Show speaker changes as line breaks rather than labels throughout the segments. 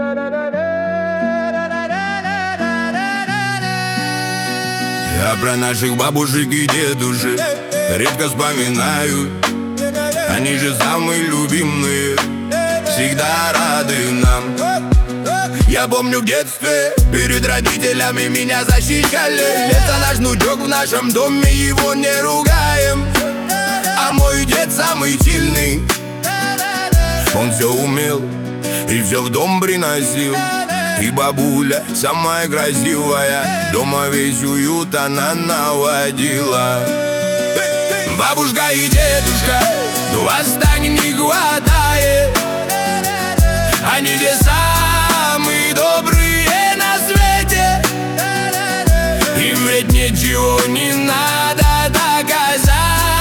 Я про наших бабушек и дедушек редко вспоминаю. Они же самые любимые, всегда рады нам. Я помню в детстве перед родителями меня защищали. Это наш внучок в нашем доме, его не ругаем. А мой дед самый сильный, он все умел и все в дом приносил. И бабуля самая красивая, дома весь уют она наводила. Бабушка и дедушка, вас так не хватает. Они же самые добрые на свете. Им ведь ничего не надо доказать.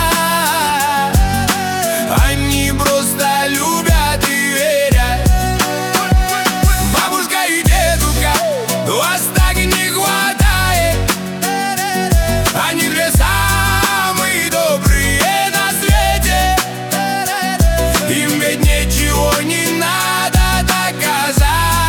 Они просто любят и верят. Бабушка и дедушка, вас так не хватает. Они же самые добрые на свете. Им ведь ничего не надо доказать.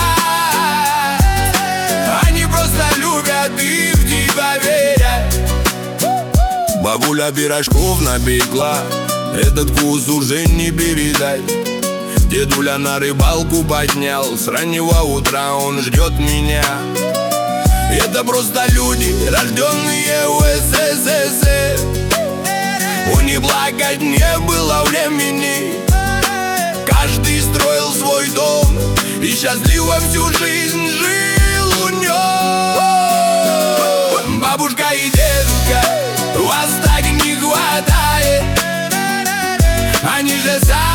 Они просто любят и в тебя верят. Бабуля пирожков напекла, этот вкус уже не передать. Дедуля на рыбалку поднял, с раннего утра он ждет меня. Это просто люди, рожденные в СССР. У них плакать не было времени. Каждый строил свой дом и счастливо всю жизнь жил у нем. Бабушка и дедушка, вас так не хватает. Они же сами